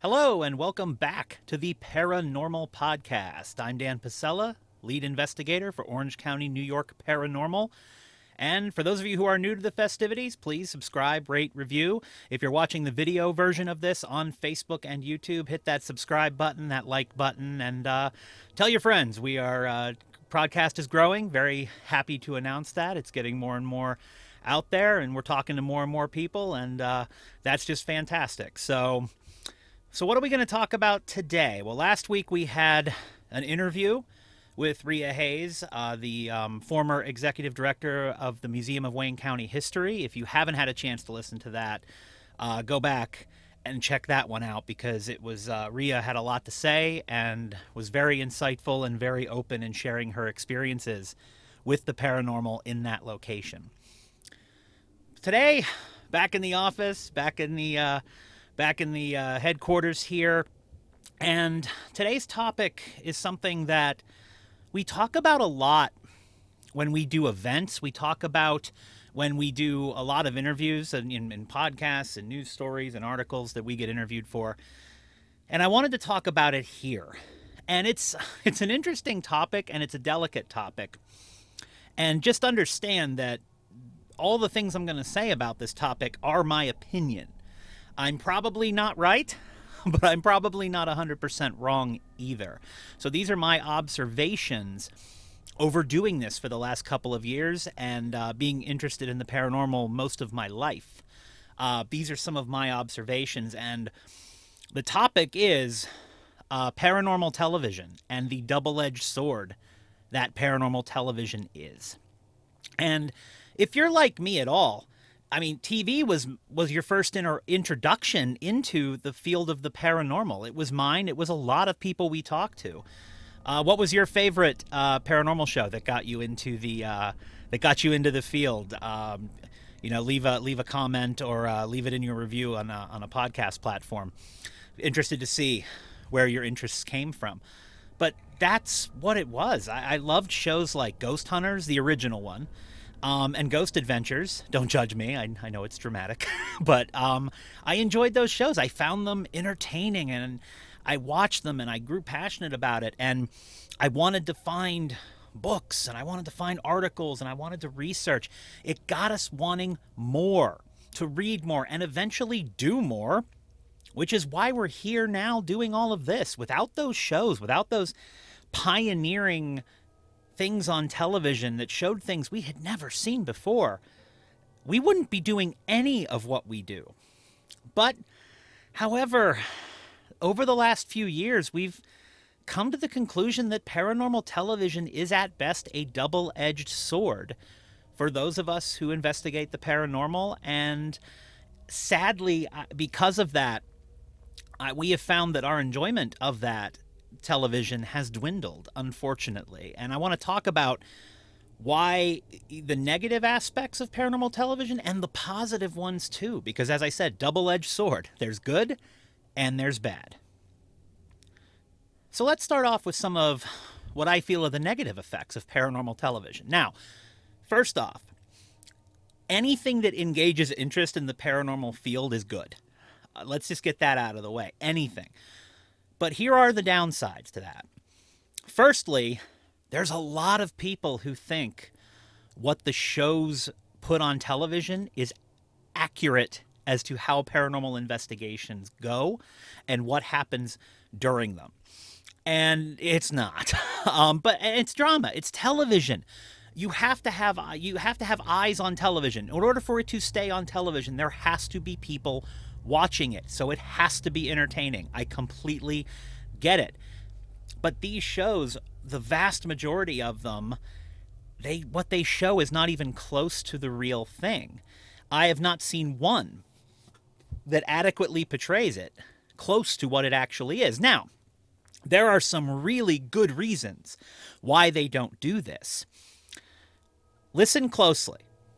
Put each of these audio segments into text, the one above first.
Hello, and welcome back to the Paranormal Podcast. I'm Dan Pasella, lead investigator for Orange County, New York Paranormal. And for those of you who are new to the festivities, please subscribe, rate, review. If you're watching the video version of this on Facebook and YouTube, hit that subscribe button, that like button, and tell your friends. Podcast is growing. Very happy to announce that. It's getting more and more out there, and we're talking to more and more people, and that's just fantastic. So what are we going to talk about today? Well, last week we had an interview with Rhea Hayes, the former executive director of the Museum of Wayne County History. If you haven't had a chance to listen to that, go back and check that one out because it was Rhea had a lot to say and was very insightful and very open in sharing her experiences with the paranormal in that location. Today, back in the office, back in the headquarters here, and today's topic is something that we talk about a lot when we do events. We talk about when we do a lot of interviews and in podcasts and news stories and articles that we get interviewed for. And I wanted to talk about it here. And it's an interesting topic and it's a delicate topic. And just understand that all the things I'm going to say about this topic are my opinion. I'm probably not right, but I'm probably not 100% wrong either. So these are my observations over doing this for the last couple of years and being interested in the paranormal most of my life. These are some of my observations, and the topic is paranormal television and the double-edged sword that paranormal television is. And if you're like me at all, I mean, TV was your first introduction into the field of the paranormal. It was mine. It was a lot of people we talked to. What was your favorite paranormal show that got you into the field? Leave a comment or leave it in your review on a podcast platform. Interested to see where your interests came from. But that's what it was. I loved shows like Ghost Hunters, the original one. And Ghost Adventures. Don't judge me. I know it's dramatic. But I enjoyed those shows. I found them entertaining, and I watched them, and I grew passionate about it. And I wanted to find books, and I wanted to find articles, and I wanted to research. It got us wanting more, to read more, and eventually do more, which is why we're here now doing all of this. Without those shows, without those pioneering things on television that showed things we had never seen before, we wouldn't be doing any of what we do. But, however, over the last few years, we've come to the conclusion that paranormal television is at best a double-edged sword for those of us who investigate the paranormal. And sadly, because of that, we have found that our enjoyment of that television has dwindled, unfortunately. And I want to talk about why the negative aspects of paranormal television and the positive ones too, because as I said, double-edged sword. There's good and there's bad. So let's start off with some of what I feel are the negative effects of paranormal television. Now, first off, anything that engages interest in the paranormal field is good. Let's just get that out of the way. Anything. But here are the downsides to that. Firstly, there's a lot of people who think what the shows put on television is accurate as to how paranormal investigations go and what happens during them. And it's not. But it's drama. It's television. You have to have eyes on television. In order for it to stay on television, there has to be people watching it. So it has to be entertaining. I completely get it. But these shows, the vast majority of them, what they show is not even close to the real thing. I have not seen one that adequately portrays it close to what it actually is. Now, there are some really good reasons why they don't do this. Listen closely.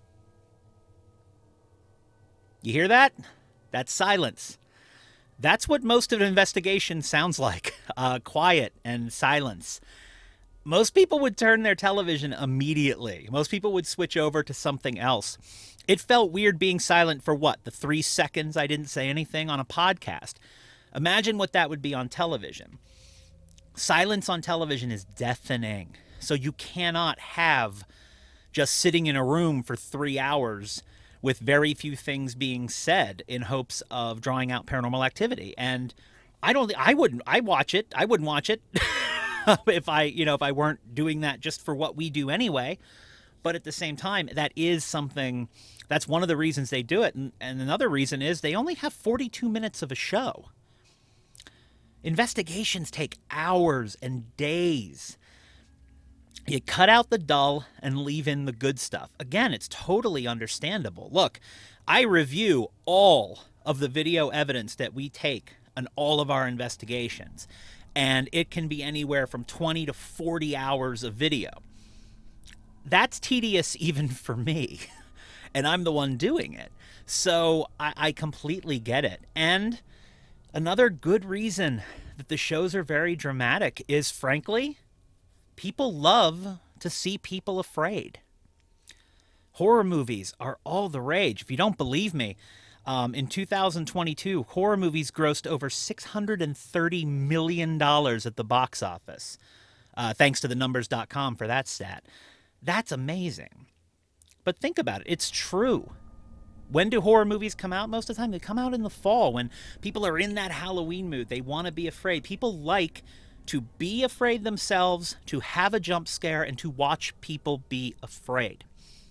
You hear that? That's silence. That's what most of an investigation sounds like. Quiet and silence. Most people would turn their television immediately. Most people would switch over to something else. It felt weird being silent for what? The 3 seconds I didn't say anything on a podcast. Imagine what that would be on television. Silence on television is deafening. So you cannot have just sitting in a room for 3 hours with very few things being said in hopes of drawing out paranormal activity. And I watch it. I wouldn't watch it if I weren't doing that just for what we do anyway. But at the same time, that is something, that's one of the reasons they do it. And another reason is they only have 42 minutes of a show. Investigations take hours and days. You cut out the dull and leave in the good stuff. Again, it's totally understandable. Look, I review all of the video evidence that we take on all of our investigations, and it can be anywhere from 20 to 40 hours of video. That's tedious even for me, and I'm the one doing it. So I completely get it. And another good reason that the shows are very dramatic is, frankly, people love to see people afraid. Horror movies are all the rage. If you don't believe me, in 2022, horror movies grossed over $630 million at the box office. Thanks to thenumbers.com for that stat. That's amazing. But think about it. It's true. When do horror movies come out? Most of the time, they come out in the fall when people are in that Halloween mood. They want to be afraid. People like to be afraid themselves, to have a jump scare, and to watch people be afraid.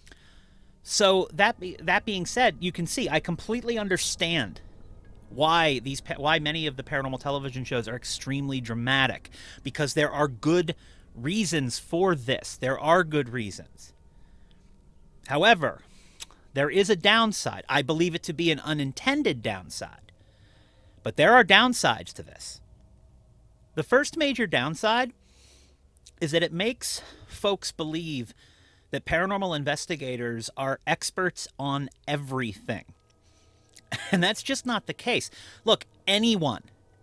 So that being said, you can see I completely understand why many of the paranormal television shows are extremely dramatic, because there are good reasons for this. There are good reasons. However, there is a downside. I believe it to be an unintended downside. But there are downsides to this. The first major downside is that it makes folks believe that paranormal investigators are experts on everything. And that's just not the case. Look, anyone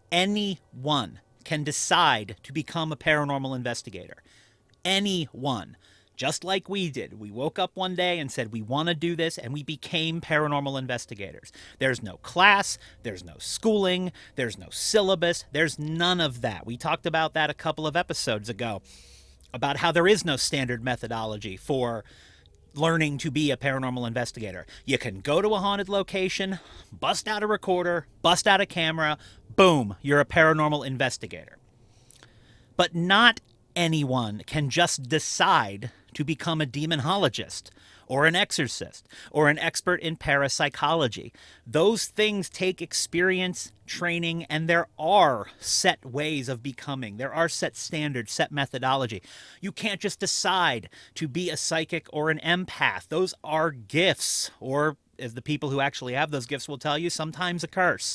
can decide to become a paranormal investigator. Anyone. Just like we did. We woke up one day and said we want to do this, and we became paranormal investigators. There's no class, there's no schooling, there's no syllabus, there's none of that. We talked about that a couple of episodes ago, about how there is no standard methodology for learning to be a paranormal investigator. You can go to a haunted location, bust out a recorder, bust out a camera, boom, you're a paranormal investigator. But not anyone can just decide to become a demonologist or an exorcist or an expert in parapsychology. Those things take experience, training, and there are set ways of becoming. There are set standards, set methodology. You can't just decide to be a psychic or an empath. Those are gifts, or as the people who actually have those gifts will tell you, sometimes a curse.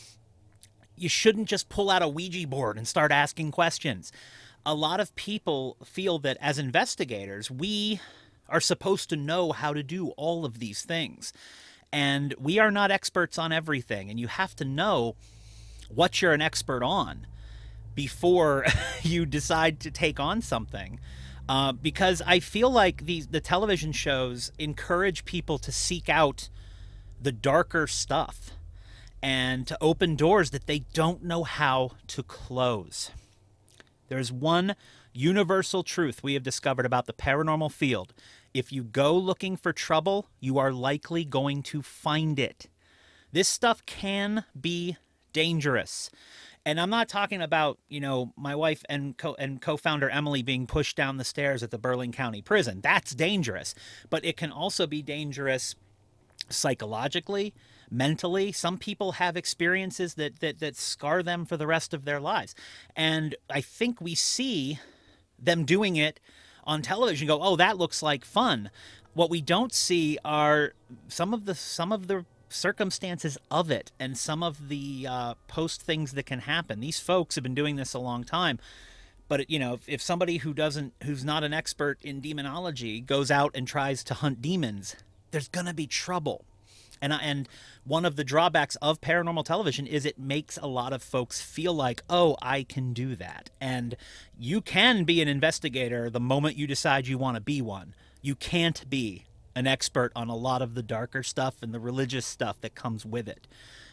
You shouldn't just pull out a Ouija board and start asking questions. A lot of people feel that as investigators, we are supposed to know how to do all of these things. And we are not experts on everything. And you have to know what you're an expert on before you decide to take on something. Because I feel like the television shows encourage people to seek out the darker stuff and to open doors that they don't know how to close. There's one universal truth we have discovered about the paranormal field. If you go looking for trouble, you are likely going to find it. This stuff can be dangerous. And I'm not talking about, my wife and co-founder Emily being pushed down the stairs at the Berlin County Prison. That's dangerous. But it can also be dangerous psychologically, mentally. Some people have experiences that scar them for the rest of their lives. And I think we see them doing it on television, go, oh, that looks like fun. What we don't see are some of the circumstances of it and some of the post things that can happen. These folks have been doing this a long time. But if somebody who's not an expert in demonology goes out and tries to hunt demons, there's gonna be trouble. And one of the drawbacks of paranormal television is it makes a lot of folks feel like, oh, I can do that. And you can be an investigator the moment you decide you want to be one. You can't be an expert on a lot of the darker stuff and the religious stuff that comes with it.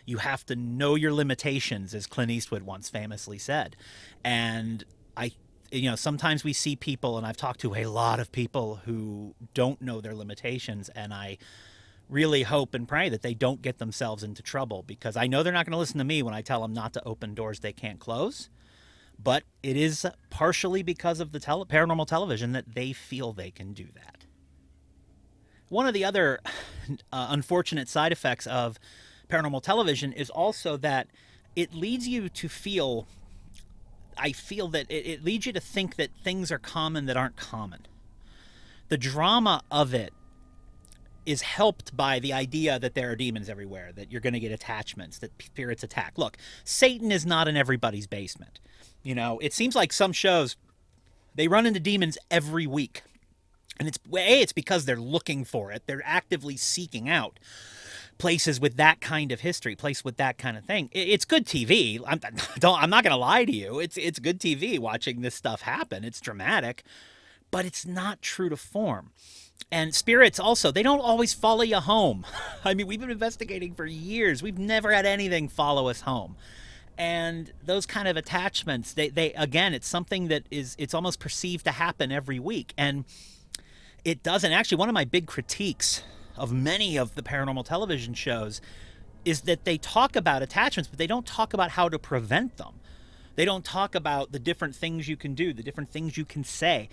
You have to know your limitations, as Clint Eastwood once famously said. And sometimes we see people, and I've talked to a lot of people who don't know their limitations, and I really hope and pray that they don't get themselves into trouble, because I know they're not going to listen to me when I tell them not to open doors they can't close. But it is partially because of the paranormal television that they feel they can do that. One of the other unfortunate side effects of paranormal television is also that it leads you to feel, I feel that it leads you to think that things are common that aren't common. The drama of it is helped by the idea that there are demons everywhere, that you're going to get attachments, that spirits attack. Look, Satan is not in everybody's basement. It seems like some shows, they run into demons every week. And it's because they're looking for it. They're actively seeking out places with that kind of history, place with that kind of thing. It's good TV. I'm not going to lie to you. It's good TV watching this stuff happen. It's dramatic, but it's not true to form. And spirits also, they don't always follow you home. I mean, we've been investigating for years. We've never had anything follow us home. And those kind of attachments, they again, it's something that it's almost perceived to happen every week. And it doesn't. Actually, one of my big critiques of many of the paranormal television shows is that they talk about attachments, but they don't talk about how to prevent them. They don't talk about the different things you can do, the different things you can say.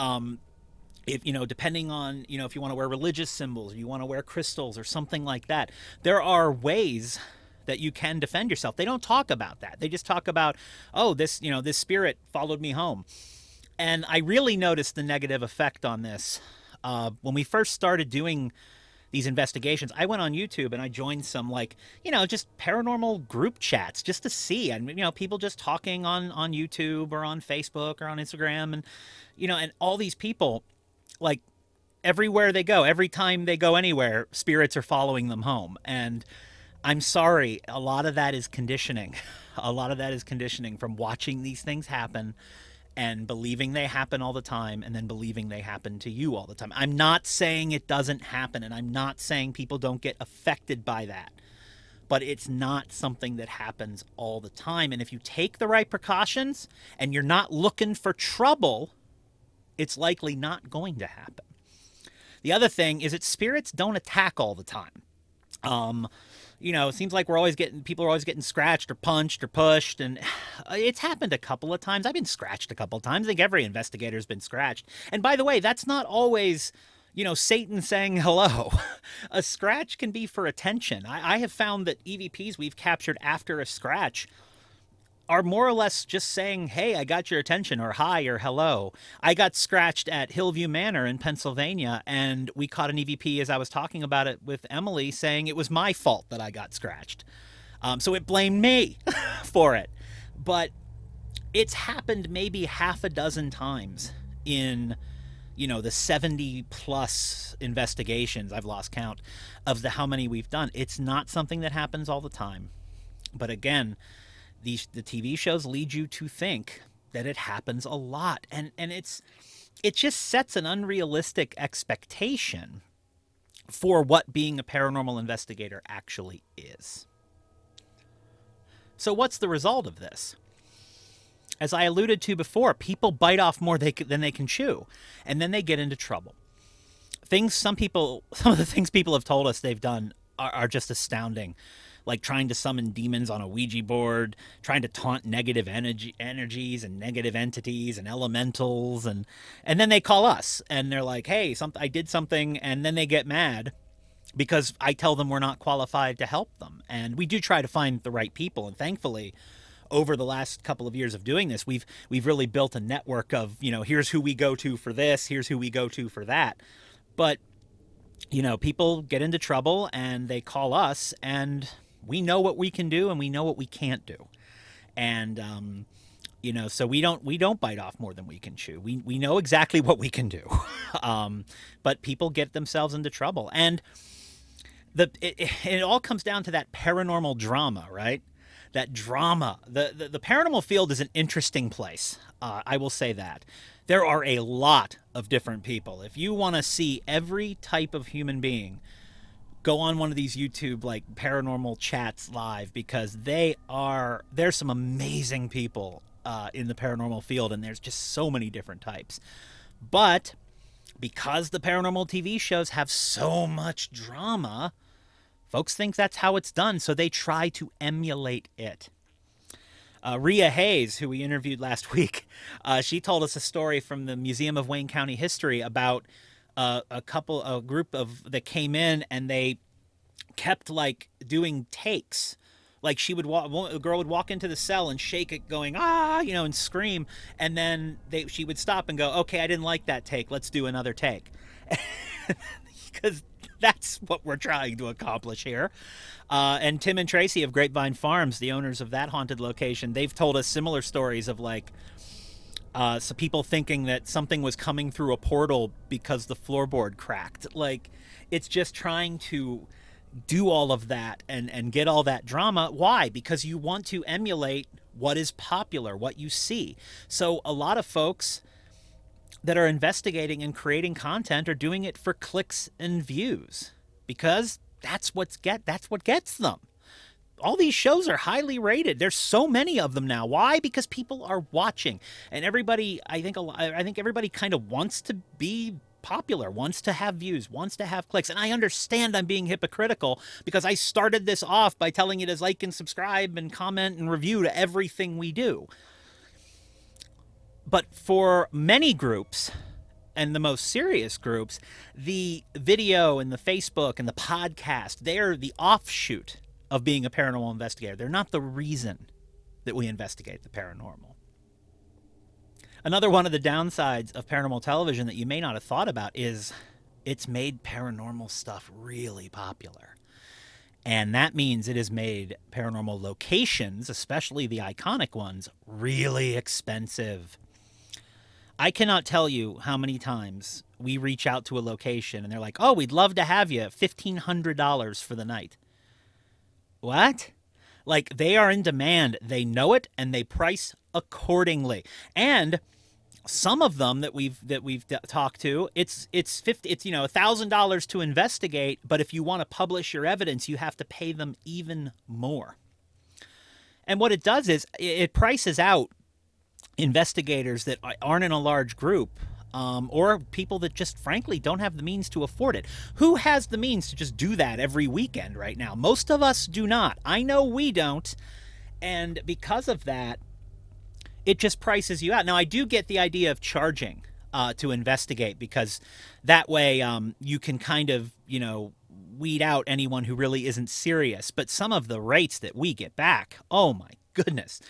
If depending on if you want to wear religious symbols, or you want to wear crystals or something like that, there are ways that you can defend yourself. They don't talk about that. They just talk about, oh, this spirit followed me home. And I really noticed the negative effect on this. When we first started doing these investigations, I went on YouTube and I joined some just paranormal group chats just to see, and people just talking on YouTube or on Facebook or on Instagram, and and all these people, like, everywhere they go, every time they go anywhere, spirits are following them home. And I'm sorry, a lot of that is conditioning. A lot of that is conditioning from watching these things happen and believing they happen all the time, and then believing they happen to you all the time. I'm not saying it doesn't happen, and I'm not saying people don't get affected by that, but it's not something that happens all the time. And if you take the right precautions and you're not looking for trouble, it's likely not going to happen. The other thing is that spirits don't attack all the time. It seems like people are always getting scratched or punched or pushed, and it's happened a couple of times. I've been scratched a couple of times. I think every investigator's been scratched. And by the way, that's not always, Satan saying hello. A scratch can be for attention. I have found that EVPs we've captured after a scratch are more or less just saying, hey, I got your attention, or hi, or hello. I got scratched at Hillview Manor in Pennsylvania, and we caught an EVP as I was talking about it with Emily, saying it was my fault that I got scratched. So it blamed me for it. But it's happened maybe half a dozen times in, the 70 plus investigations, I've lost count, of how many we've done. It's not something that happens all the time. But again, the TV shows lead you to think that it happens a lot. And it just sets an unrealistic expectation for what being a paranormal investigator actually is. So what's the result of this? As I alluded to before, people bite off more than they can chew, and then they get into trouble. Some of the things people have told us they've done are just astounding. Like trying to summon demons on a Ouija board, trying to taunt negative energies and negative entities and elementals, and then they call us and they're like, hey, I did something, and then they get mad because I tell them we're not qualified to help them. And we do try to find the right people, and thankfully, over the last couple of years of doing this, we've really built a network of, here's who we go to for this, here's who we go to for that. But people get into trouble and they call us, and we know what we can do and we know what we can't do. And, so we don't bite off more than we can chew. We know exactly what we can do. But people get themselves into trouble. And it all comes down to that paranormal drama, right? That drama. The paranormal field is an interesting place. I will say that. There are a lot of different people. If you want to see every type of human being, go on one of these YouTube like paranormal chats live, because there's some amazing people in the paranormal field, and there's just so many different types. But because the paranormal TV shows have so much drama, folks think that's how it's done, so they try to emulate it. Rhea Hayes, who we interviewed last week, she told us a story from the Museum of Wayne County History about a group that came in, and they kept like doing takes. Like a girl would walk into the cell and shake it, going and scream, and then she would stop and go, "Okay, I didn't like that take. Let's do another take," because that's what we're trying to accomplish here. And Tim and Tracy of Grapevine Farms, the owners of that haunted location, they've told us similar stories of like some people thinking that something was coming through a portal because the floorboard cracked. Like, it's just trying to do all of that and get all that drama. Why? Because you want to emulate what is popular, what you see. So a lot of folks that are investigating and creating content are doing it for clicks and views, because that's what gets them. All these shows are highly rated. There's so many of them now. Why? Because people are watching, and everybody, I think everybody kind of wants to be popular, wants to have views, wants to have clicks. And I understand I'm being hypocritical, because I started this off by telling you to like and subscribe and comment and review to everything we do. But for many groups, and the most serious groups, the video and the Facebook and the podcast, they're the offshoot of being a paranormal investigator. They're not the reason that we investigate the paranormal. Another one of the downsides of paranormal television that you may not have thought about is it's made paranormal stuff really popular. And that means it has made paranormal locations, especially the iconic ones, really expensive. I cannot tell you how many times we reach out to a location and they're like, "Oh, we'd love to have you, $1,500 for the night." What? Like, they are in demand. They know it, and they price accordingly. And some of them that we've talked to, it's $1,000 to investigate, but if you want to publish your evidence, you have to pay them even more. And what it does is it prices out investigators that aren't in a large group, or people that just frankly don't have the means to afford it. Who has the means to just do that every weekend right now? Most of us do not. I know we don't. And because of that, it just prices you out. Now, I do get the idea of charging to investigate, because that way you can kind of, weed out anyone who really isn't serious. But some of the rates that we get back, oh my goodness,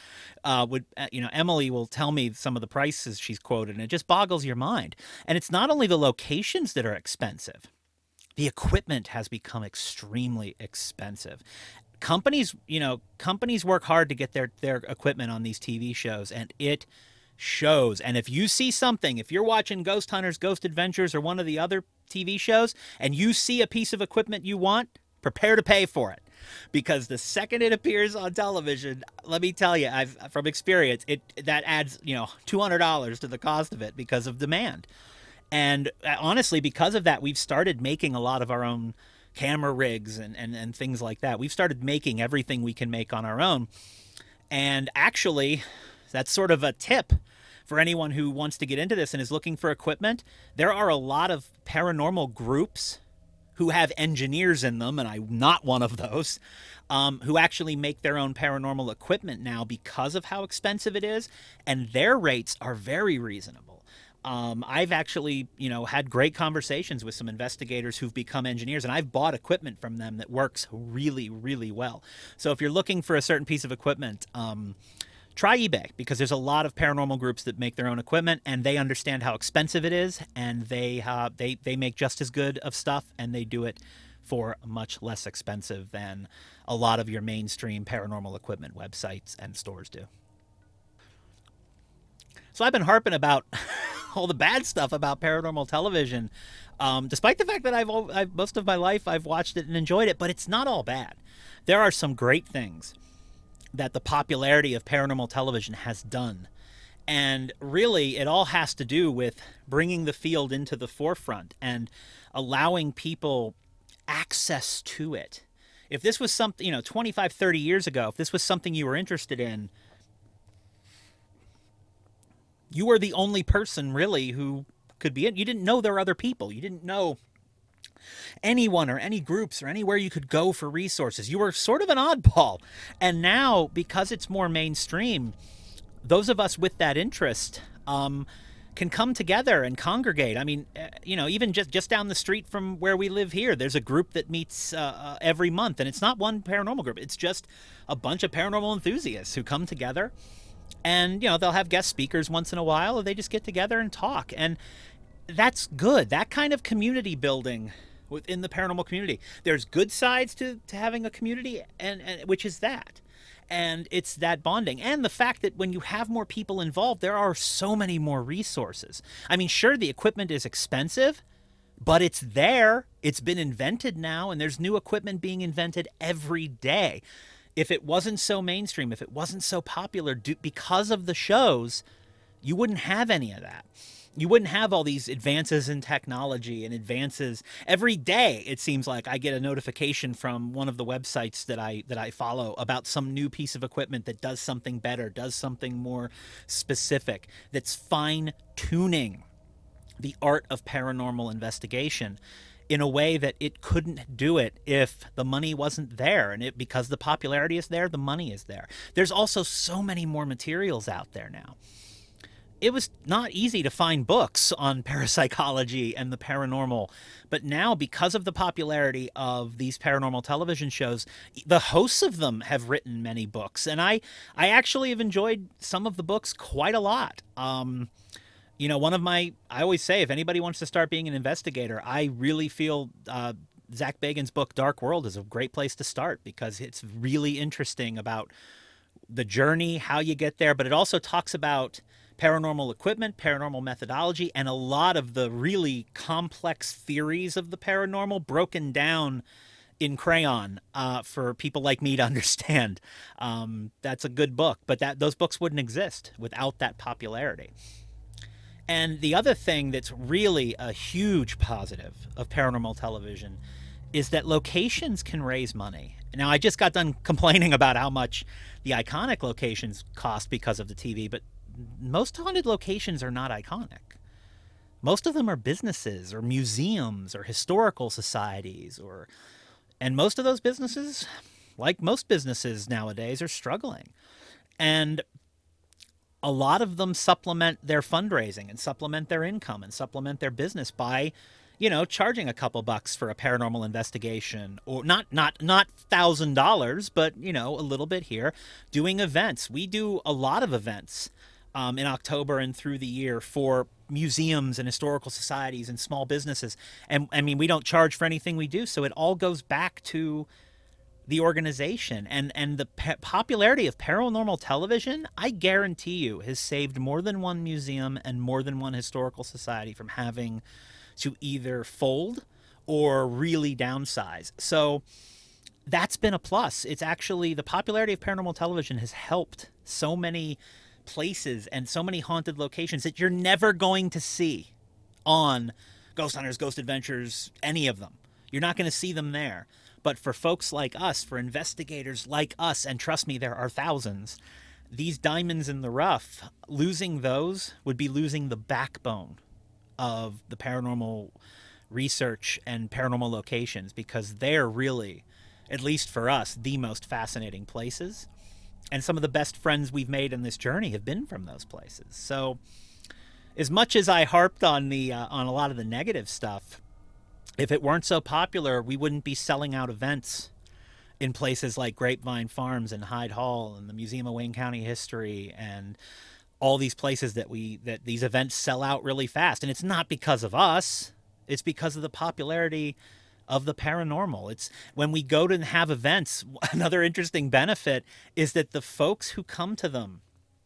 Emily will tell me some of the prices she's quoted, and it just boggles your mind. And it's not only the locations that are expensive. The equipment has become extremely expensive. Companies work hard to get their equipment on these TV shows, and it shows. And if you see something, if you're watching Ghost Hunters, Ghost Adventures, or one of the other TV shows, and you see a piece of equipment you want, prepare to pay for it. Because the second it appears on television, let me tell you, from experience, that adds $200 to the cost of it because of demand. And honestly, because of that, we've started making a lot of our own camera rigs and things like that. We've started making everything we can make on our own. And actually, that's sort of a tip for anyone who wants to get into this and is looking for equipment. There are a lot of paranormal groups who have engineers in them, and I'm not one of those, who actually make their own paranormal equipment now because of how expensive it is, and their rates are very reasonable. I've actually, had great conversations with some investigators who've become engineers, and I've bought equipment from them that works really, really well. So if you're looking for a certain piece of equipment, try eBay, because there's a lot of paranormal groups that make their own equipment, and they understand how expensive it is, and they make just as good of stuff, and they do it for much less expensive than a lot of your mainstream paranormal equipment websites and stores do. So I've been harping about all the bad stuff about paranormal television, despite the fact that I've most of my life I've watched it and enjoyed it, but it's not all bad. There are some great things that the popularity of paranormal television has done. And really, it all has to do with bringing the field into the forefront and allowing people access to it. If this was something, 25, 30 years ago, if this was something you were interested in, you were the only person really who could be in. You didn't know there were other people. You didn't know anyone or any groups or anywhere you could go for resources. You were sort of an oddball. And now, because it's more mainstream, those of us with that interest can come together and congregate. I mean, even just down the street from where we live here, there's a group that meets every month. And it's not one paranormal group. It's just a bunch of paranormal enthusiasts who come together. And, they'll have guest speakers once in a while, or they just get together and talk. And that's good. That kind of community building within the paranormal community. There's good sides to having a community, and which is that. And it's that bonding. And the fact that when you have more people involved, there are so many more resources. I mean, sure, the equipment is expensive, but it's there. It's been invented now, and there's new equipment being invented every day. If it wasn't so mainstream, if it wasn't so popular because of the shows, you wouldn't have any of that. You wouldn't have all these advances in technology and advances. Every day, it seems like I get a notification from one of the websites that I follow about some new piece of equipment that does something better, does something more specific, that's fine-tuning the art of paranormal investigation in a way that it couldn't do it if the money wasn't there. And because the popularity is there, the money is there. There's also so many more materials out there now. It was not easy to find books on parapsychology and the paranormal, but now, because of the popularity of these paranormal television shows, the hosts of them have written many books, and I actually have enjoyed some of the books quite a lot. I always say, if anybody wants to start being an investigator, I really feel Zach Bagans' book, Dark World, is a great place to start, because it's really interesting about the journey, how you get there, but it also talks about paranormal equipment, paranormal methodology, and a lot of the really complex theories of the paranormal broken down in crayon for people like me to understand. That's a good book, but those books wouldn't exist without that popularity. And the other thing that's really a huge positive of paranormal television is that locations can raise money. Now, I just got done complaining about how much the iconic locations cost because of the TV, but most haunted locations are not iconic. Most of them are businesses or museums or historical societies, and most of those businesses, like most businesses nowadays, are struggling. And a lot of them supplement their fundraising and supplement their income and supplement their business by, charging a couple bucks for a paranormal investigation, or not $1,000, but, a little bit here, doing events. We do a lot of events in October and through the year for museums and historical societies and small businesses. And I mean, we don't charge for anything we do, so it all goes back to the organization. And the popularity of paranormal television, I guarantee you, has saved more than one museum and more than one historical society from having to either fold or really downsize. So that's been a plus. It's actually, the popularity of paranormal television has helped so many places and so many haunted locations that you're never going to see on Ghost Hunters, Ghost Adventures, any of them. You're not going to see them there. But for folks like us, for investigators like us, and trust me, there are thousands, these diamonds in the rough, losing those would be losing the backbone of the paranormal research and paranormal locations, because they're really, at least for us, the most fascinating places. And some of the best friends we've made in this journey have been from those places. So as much as I harped on on a lot of the negative stuff, if it weren't so popular, we wouldn't be selling out events in places like Grapevine Farms and Hyde Hall and the Museum of Wayne County History and all these places that these events sell out really fast. And it's not because of us. It's because of the popularity of the paranormal. It's when we go to have events, another interesting benefit is that the folks who come to them,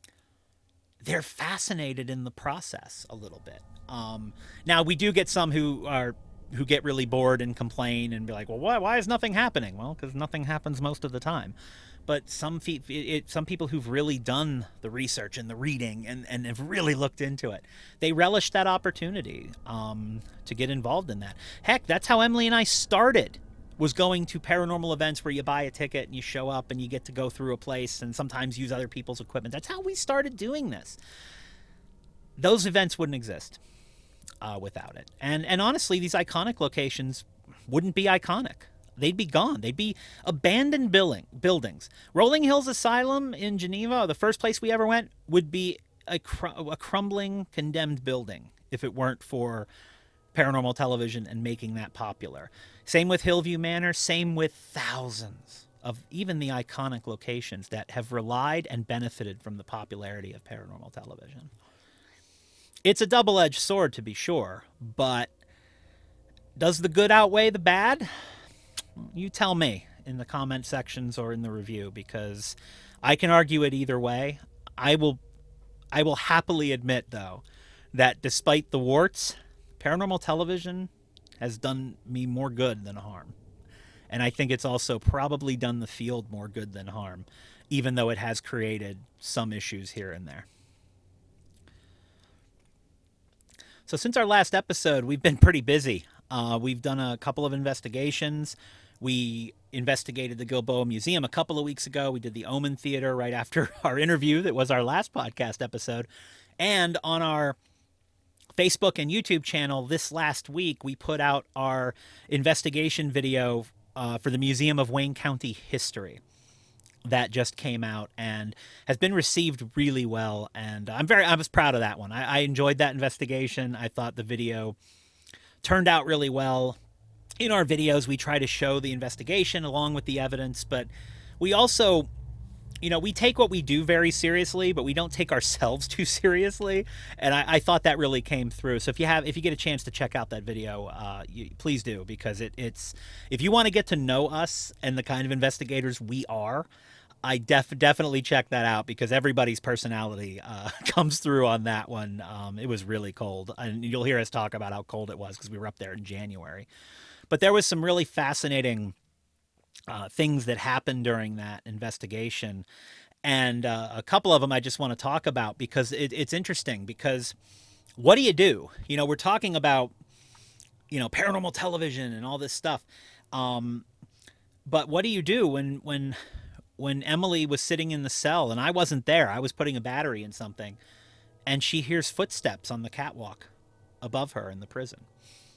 they're fascinated in the process a little bit. Now, we do get some who get really bored and complain and be like, well, why is nothing happening? Well, because nothing happens most of the time. But some people who've really done the research and the reading and have really looked into it, they relish that opportunity to get involved in that. Heck, that's how Emily and I started was going to paranormal events where you buy a ticket and you show up and you get to go through a place and sometimes use other people's equipment. That's how we started doing this. Those events wouldn't exist without it. And honestly, these iconic locations wouldn't be iconic. They'd be gone. They'd be abandoned buildings. Rolling Hills Asylum in Geneva, the first place we ever went, would be a crumbling, condemned building if it weren't for paranormal television and making that popular. Same with Hillview Manor, same with thousands of even the iconic locations that have relied and benefited from the popularity of paranormal television. It's a double-edged sword, to be sure, but does the good outweigh the bad? You tell me in the comment sections or in the review, because I can argue it either way. I will happily admit, though, that despite the warts, paranormal television has done me more good than harm. And I think it's also probably done the field more good than harm, even though it has created some issues here and there. So since our last episode, we've been pretty busy. We've done a couple of investigations. We investigated the Gilboa Museum a couple of weeks ago. We did the Omen Theater right after our interview that was our last podcast episode. And on our Facebook and YouTube channel this last week, we put out our investigation video for the Museum of Wayne County History. That just came out and has been received really well. And I was proud of that one. I enjoyed that investigation. I thought the video turned out really well. In our videos, we try to show the investigation along with the evidence, but we also, we take what we do very seriously, but we don't take ourselves too seriously. And I thought that really came through. So if you get a chance to check out that video, please do, because it's if you want to get to know us and the kind of investigators we are, I definitely check that out, because everybody's personality comes through on that one. It was really cold, and you'll hear us talk about how cold it was because we were up there in January. But there was some really fascinating things that happened during that investigation, and a couple of them I just want to talk about because it's interesting. Because what do? We're talking about paranormal television and all this stuff, but what do you do when Emily was sitting in the cell and I wasn't there? I was putting a battery in something, and she hears footsteps on the catwalk above her in the prison.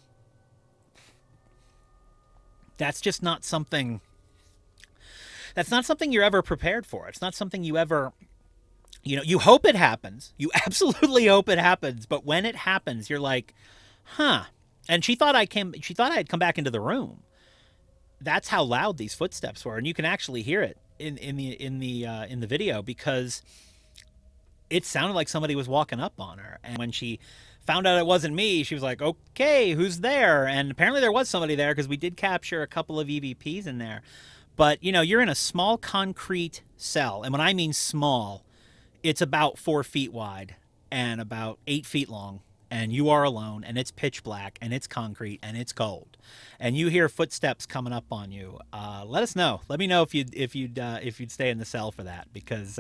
That's just not something. That's not something you're ever prepared for. It's not something you ever, you hope it happens. You absolutely hope it happens. But when it happens, you're like, huh. And she thought I had come back into the room. That's how loud these footsteps were, and you can actually hear it in the video, because it sounded like somebody was walking up on her. And when she found out it wasn't me, she was like, okay, who's there? And apparently there was somebody there, because we did capture a couple of EVPs in there. But you're in a small concrete cell, and when I mean small, it's about 4 feet wide and about 8 feet long, and you are alone, and it's pitch black, and it's concrete, and it's cold, and you hear footsteps coming up on you. Let us know. Let me know if you'd stay in the cell for that, because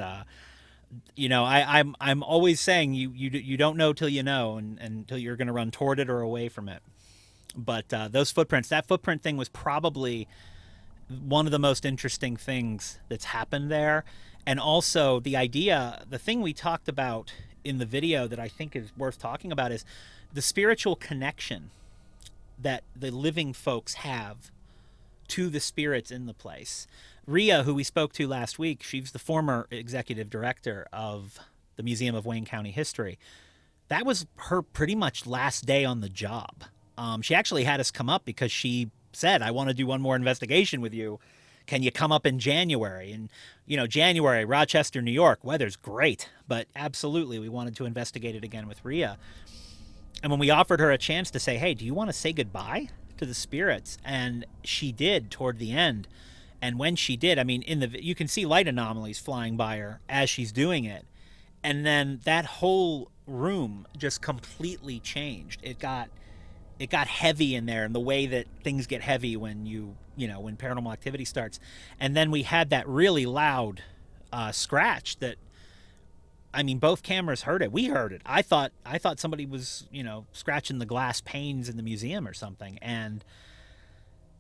I'm always saying you don't know till you know, and until you're going to run toward it or away from it. But those footprints, that footprint thing was probably one of the most interesting things that's happened there. And also the thing we talked about in the video that I think is worth talking about is the spiritual connection that the living folks have to the spirits in the place. Rhea, who we spoke to last week, she's the former executive director of the Museum of Wayne County History. That was her pretty much last day on the job. She actually had us come up because she said, I want to do one more investigation with you. Can you come up in January? And, January, Rochester, New York, weather's great. But absolutely, we wanted to investigate it again with Rhea. And when we offered her a chance to say, hey, do you want to say goodbye to the spirits? And she did toward the end. And when she did, you can see light anomalies flying by her as she's doing it. And then that whole room just completely changed. It got heavy in there, and the way that things get heavy when when paranormal activity starts. And then we had that really loud scratch that, both cameras heard it. We heard it. I thought somebody was, scratching the glass panes in the museum or something. And,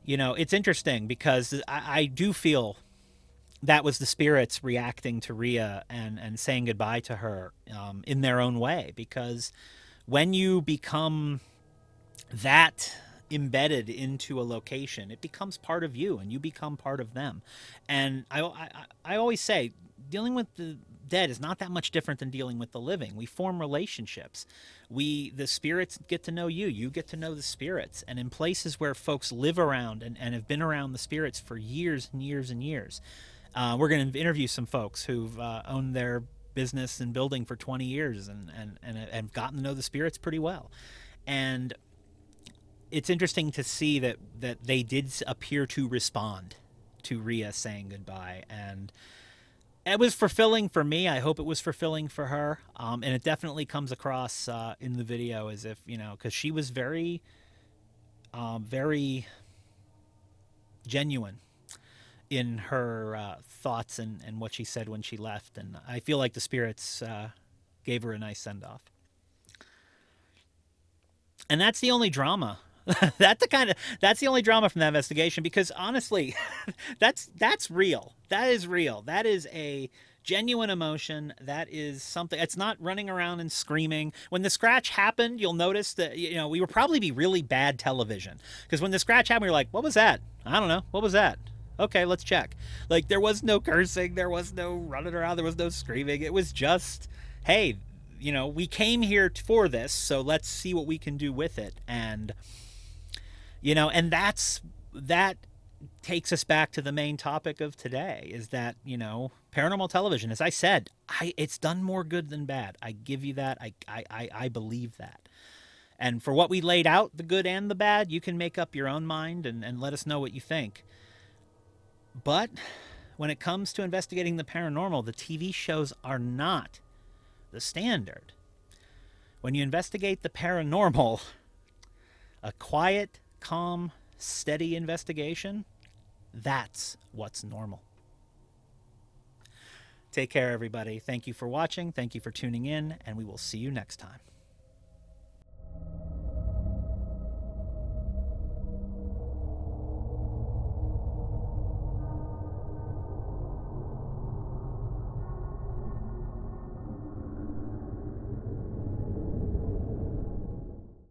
It's interesting because I do feel that was the spirits reacting to Rhea and saying goodbye to her in their own way. Because when you become that embedded into a location, it becomes part of you and you become part of them. And I always say, dealing with the dead is not that much different than dealing with the living. We form relationships. The spirits get to know you, you get to know the spirits. And in places where folks live around and have been around the spirits for years and years and years, we're going to interview some folks who've owned their business and building for 20 years and have gotten to know the spirits pretty well. And it's interesting to see that they did appear to respond to Rhea saying goodbye, and it was fulfilling for me. I hope it was fulfilling for her, and it definitely comes across in the video as if, because she was very, very genuine in her thoughts and what she said when she left, and I feel like the spirits gave her a nice send off. And that's the only drama. That's the only drama from that investigation, because honestly, that's real. That is real. That is a genuine emotion. That is something. It's not running around and screaming. When the scratch happened, you'll notice that we would probably be really bad television, because when the scratch happened, we were like, "What was that? I don't know. What was that? Okay, let's check." Like, there was no cursing, there was no running around, there was no screaming. It was just, hey, we came here for this, so let's see what we can do with it. And and that takes us back to the main topic of today, is that, paranormal television, as I said, it's done more good than bad. I give you that. I believe that. And for what we laid out, the good and the bad, you can make up your own mind and let us know what you think. But when it comes to investigating the paranormal, the TV shows are not the standard. When you investigate the paranormal, a quiet, calm, steady investigation, that's what's normal. Take care, everybody. Thank you for watching. Thank you for tuning in, and we will see you next time.